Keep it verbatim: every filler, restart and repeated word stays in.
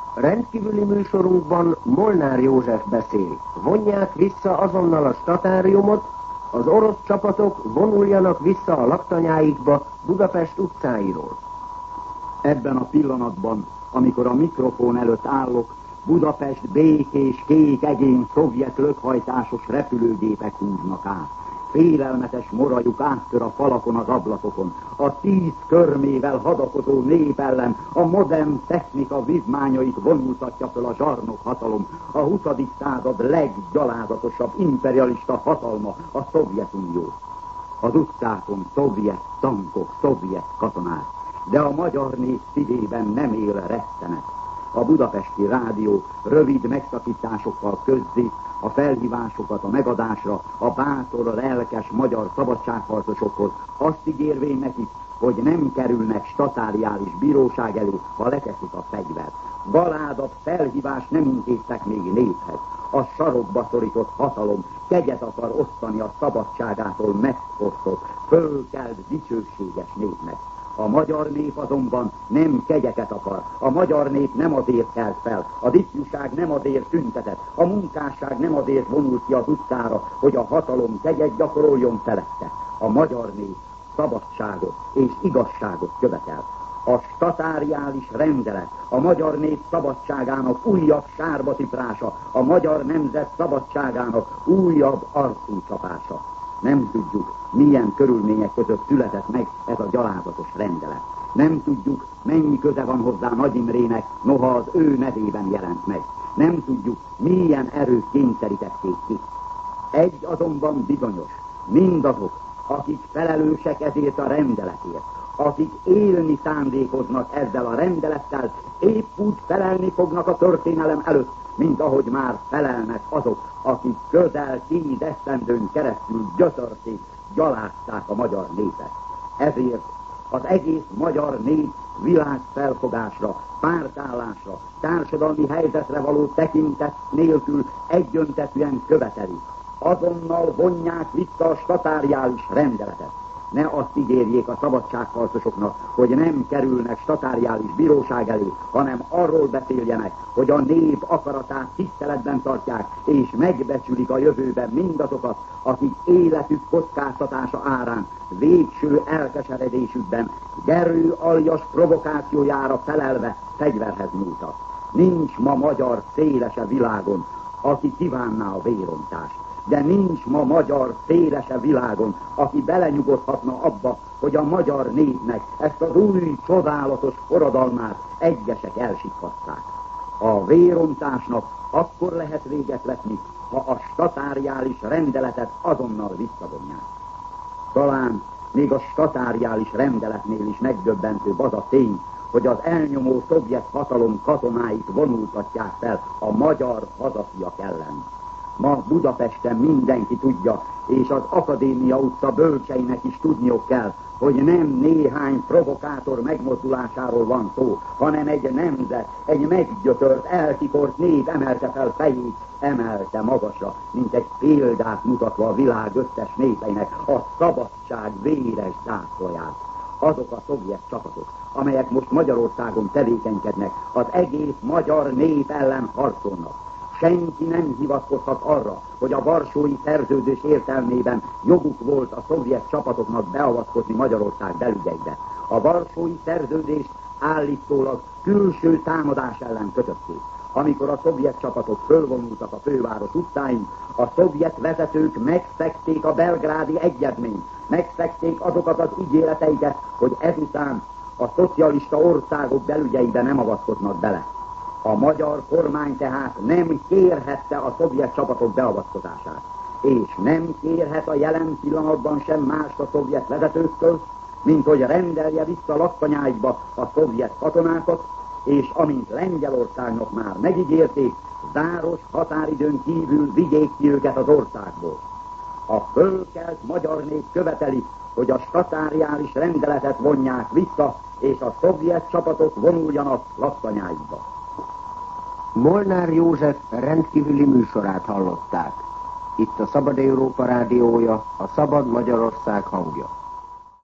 Rendkívüli műsorunkban Molnár József beszél. Vonják vissza azonnal a statáriumot, az orosz csapatok vonuljanak vissza a laktanyáikba Budapest utcáiról. Ebben a pillanatban, amikor a mikrofon előtt állok, Budapest békés, kék egén szovjet lökhajtásos repülőgépek húznak át. Félelmetes morajuk áttör a falakon, az ablakokon. A tíz körmével hadakozó nép ellen a modern technika vívmányait vonultatja föl a zsarnok hatalom, a huszadik század leggyalázatosabb imperialista hatalma, a Szovjetunió. Az utcákon szovjet tankok, szovjet katonák, de a magyar nép szívében nem él rettenet. A budapesti rádió rövid megszakításokkal közzi a felhívásokat a megadásra a bátor, lelkes magyar szabadságharcosokhoz, azt ígérvén nekik, hogy nem kerülnek statáriális bíróság elé, ha leteszik a fegyvert. Galádat felhívást nem intéztek még néphez. A sarokba szorított hatalom kegyet akar osztani a szabadságától megfosztott, fölkelt dicsőséges népnek. A magyar nép azonban nem kegyeket akar. A magyar nép nem azért kelt fel, a ifjúság nem azért tüntetett, a munkásság nem azért vonult ki az utcára, hogy a hatalom kegyet gyakoroljon felette. A magyar nép szabadságot és igazságot követel. A statáriális rendelet, a magyar nép szabadságának újabb sárba tiprása, a magyar nemzet szabadságának újabb arcúcsapása. Nem tudjuk, milyen körülmények között született meg ez a gyalázatos rendelet. Nem tudjuk, mennyi köze van hozzá Nagy Imrének, noha az ő nevében jelent meg. Nem tudjuk, milyen erők kényszerítették ki. Egy azonban bizonyos, mindazok, akik felelősek ezért a rendeletért, akik élni szándékoznak ezzel a rendelettel, épp úgy felelni fognak a történelem előtt, mint ahogy már felelnek azok, akik közel tíz esztendőn keresztül gyötörték, gyalázták a magyar népet. Ezért az egész magyar nép világfelfogásra, pártállásra, társadalmi helyzetre való tekintet nélkül egyöntetűen követeli. Azonnal vonják vissza a statáriális rendeletet. Ne azt ígérjék a szabadságharcosoknak, hogy nem kerülnek statáriális bíróság elé, hanem arról beszéljenek, hogy a nép akaratát tiszteletben tartják, és megbecsülik a jövőben mindazokat, akik életük kockáztatása árán, végső elkeseredésükben, gerő aljas provokációjára felelve fegyverhez nyúltak. Nincs ma magyar szélese világon, aki kívánná a vérontást. De nincs ma magyar szélese világon, aki belenyugodhatna abba, hogy a magyar népnek ezt az új, csodálatos forradalmát egyesek elsikhasszák. A vérontásnak akkor lehet véget vetni, ha a statáriális rendeletet azonnal visszavonják. Talán még a statáriális rendeletnél is megdöbbentőbb az a tény, hogy az elnyomó szovjet hatalom katonáit vonultatják fel a magyar hazafiak ellen. Ma Budapesten mindenki tudja, és az Akadémia utca bölcseinek is tudniuk kell, hogy nem néhány provokátor megmozdulásáról van szó, hanem egy nemzet, egy meggyötört, elkikort nép emelte fel fejét, emelte magasra, mint egy példát mutatva a világ összes népeinek a szabadság véres zászlaját. Azok a szovjet csapatok, amelyek most Magyarországon tevékenykednek, az egész magyar nép ellen harcolnak. Senki nem hivatkozhat arra, hogy a Varsói Szerződés értelmében joguk volt a szovjet csapatoknak beavatkozni Magyarország belügyeibe. A Varsói Szerződést állítólag külső támadás ellen kötötték. Amikor a szovjet csapatok fölvonultak a főváros utcáin, a szovjet vezetők megszegték a belgrádi egyezményt, megszegték azokat az ígéreteiket, hogy ezután a szocialista országok belügyeibe nem avatkoznak bele. A magyar kormány tehát nem kérhette a szovjet csapatok beavatkozását, és nem kérhet a jelen pillanatban sem mást a szovjet vezetőktől, mint hogy rendelje vissza laktanyáikba a szovjet katonákat, és amint Lengyelországnak már megígérték, záros határidőn kívül vigyék ki őket az országból. A fölkelt magyar nép követeli, hogy a statáriális rendeletet vonják vissza, és a szovjet csapatok vonuljanak laktanyáikba. Molnár József rendkívüli műsorát hallották. Itt a Szabad Európa rádiója, a Szabad Magyarország hangja.